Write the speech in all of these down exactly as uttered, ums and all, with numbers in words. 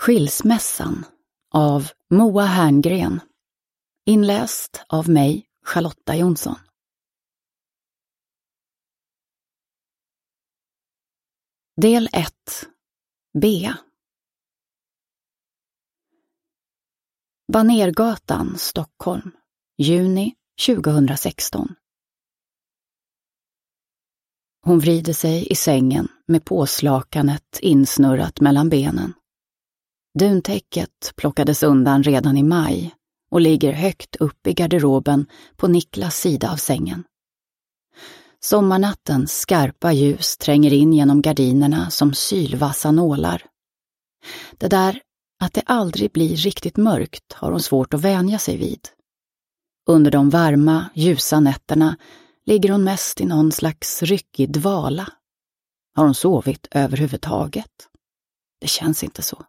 Skilsmässan av Moa Herngren. Inläst av mig, Charlotta Jonsson. Del ett. Bea. Banergatan, Stockholm. Juni tjugohundrasexton. Hon vrider sig i sängen med påslakanet insnurrat mellan benen. Duntäcket plockades undan redan i maj och ligger högt upp i garderoben på Niklas sida av sängen. Sommarnattens skarpa ljus tränger in genom gardinerna som sylvassa nålar. Det där att det aldrig blir riktigt mörkt har hon svårt att vänja sig vid. Under de varma, ljusa nätterna ligger hon mest i någon slags ryckig dvala. Har hon sovit överhuvudtaget? Det känns inte så.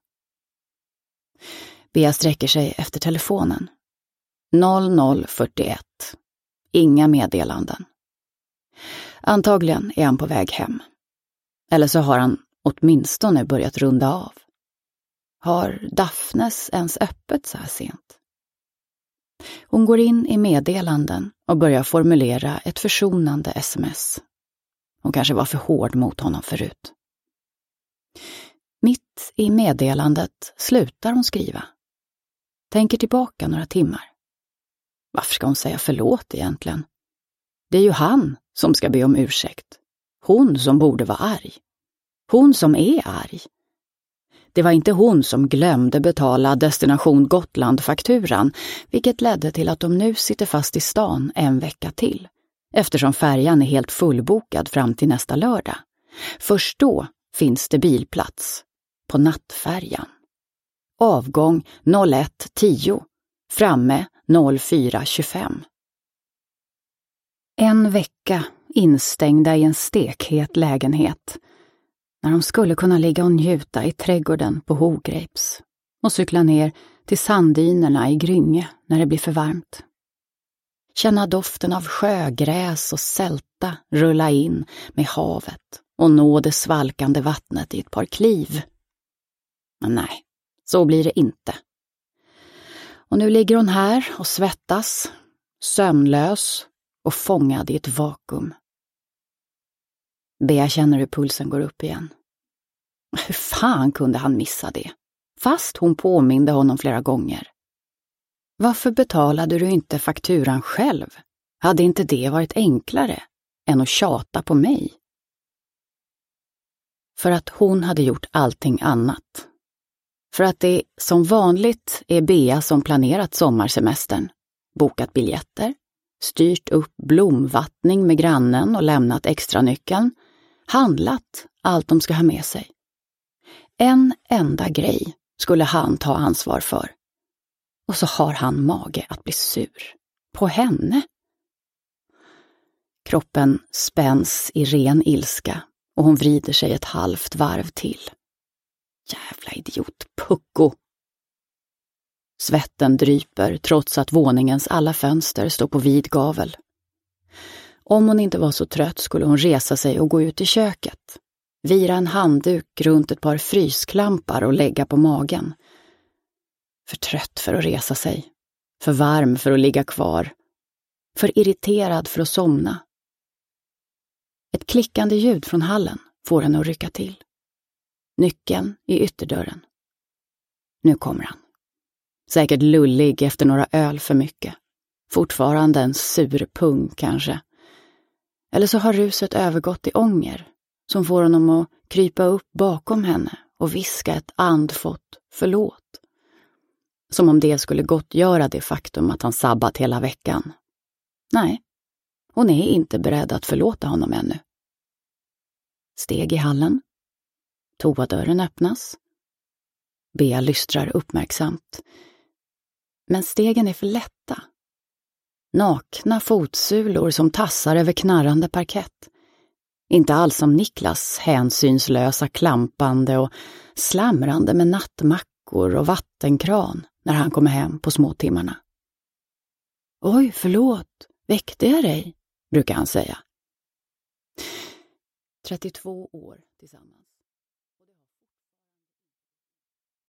Bea sträcker sig efter telefonen. noll noll fyrtioett. Inga meddelanden. Antagligen är han på väg hem. Eller så har han åtminstone börjat runda av. Har Daphnes ens öppet så här sent? Hon går in i meddelanden och börjar formulera ett försonande sms. Hon kanske var för hård mot honom förut. Mitt i meddelandet slutar hon skriva. Tänker tillbaka några timmar. Varför ska hon säga förlåt egentligen? Det är ju han som ska be om ursäkt. Hon som borde vara arg. Hon som är arg. Det var inte hon som glömde betala Destination Gotland-fakturan, vilket ledde till att de nu sitter fast i stan en vecka till, eftersom färjan är helt fullbokad fram till nästa lördag. Först då finns det bilplats på nattfärjan. Avgång noll ett tio, framme noll fyra tjugofem. En vecka instängda i en stekhet lägenhet, när de skulle kunna ligga och njuta i trädgården på Hogreps och cykla ner till sanddynerna i Grynge när det blir för varmt. Känna doften av sjögräs och sälta rulla in med havet och nå det svalkande vattnet i ett par kliv. Men nej, så blir det inte. Och nu ligger hon här och svettas, sömnlös och fångad i ett vakuum. Bea känner hur pulsen går upp igen. Hur fan kunde han missa det? Fast hon påminde honom flera gånger. Varför betalade du inte fakturan själv? Hade inte det varit enklare än att tjata på mig? För att hon hade gjort allting annat. För att det som vanligt är Bea som planerat sommarsemestern, bokat biljetter, styrt upp blomvattning med grannen och lämnat extra nyckeln, handlat allt de ska ha med sig. En enda grej skulle han ta ansvar för. Och så har han mage att bli sur. På henne. Kroppen spänns i ren ilska och hon vrider sig ett halvt varv till. Jävla idiot, pucko. Svetten dryper trots att våningens alla fönster står på vid gavel. Om hon inte var så trött skulle hon resa sig och gå ut i köket. Vira en handduk runt ett par frysklampar och lägga på magen. För trött för att resa sig. För varm för att ligga kvar. För irriterad för att somna. Ett klickande ljud från hallen får henne att rycka till. Nyckeln i ytterdörren. Nu kommer han. Säkert lullig efter några öl för mycket. Fortfarande en sur pung kanske. Eller så har ruset övergått i ånger som får honom att krypa upp bakom henne och viska ett andfått förlåt. Som om det skulle gottgöra det faktum att han sabbat hela veckan. Nej, hon är inte beredd att förlåta honom ännu. Steg i hallen. Toadörren öppnas. Bea lystrar uppmärksamt. Men stegen är för lätta. Nakna fotsulor som tassar över knarrande parkett. Inte alls som Niklas hänsynslösa klampande och slamrande med nattmackor och vattenkran när han kommer hem på småtimmarna. Oj, förlåt, väckte jag dig, brukar han säga. trettiotvå år tillsammans.